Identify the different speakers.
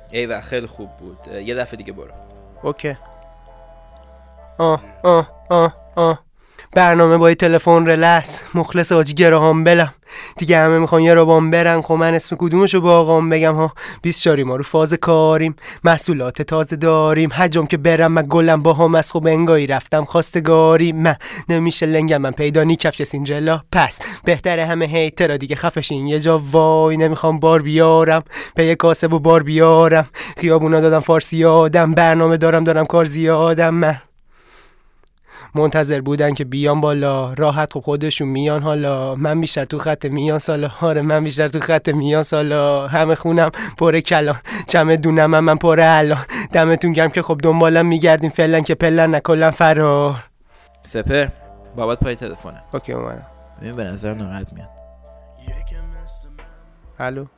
Speaker 1: ایوه خیلی خوب بود. یه دفعه دیگه برو.
Speaker 2: اوکی. برنامه با تلفن رلس مخلص حاجی گراهام بلم دیگه همه میخوان یه رو بام برن. خب من اسم کدومشو با آقام بگم ها؟ 24 ما رو فاز کاریم، محصولات تازه داریم، حجم که برم من گلم با هم از خوب انگایی رفتم خواستگاری. من نمیشه لنگم من پیدا نی کفش سینجلا، پس بهتره همه هیترا دیگه خفشین یه جا وای. نمیخوام بار بیارم پی کاسب و بار بیارم، خیابونا دادم فارسی آدم، برنامه دارم کار زیادم. من منتظر بودن که بیان بالا، راحت خب خودشون میان حالا. من بیشتر تو خط میان سالا، آره من بیشتر تو خط میان سالا. همه خونم پر کلان، چمه دونم من پر الان. دمتون گرم که خب دنبالم میگردین فعلا که پلن نکلن فرار.
Speaker 1: سپر بابت پای تلفنه.
Speaker 2: اوکی اومدم.
Speaker 1: ببین به نظر ناراحت میاد.
Speaker 2: الو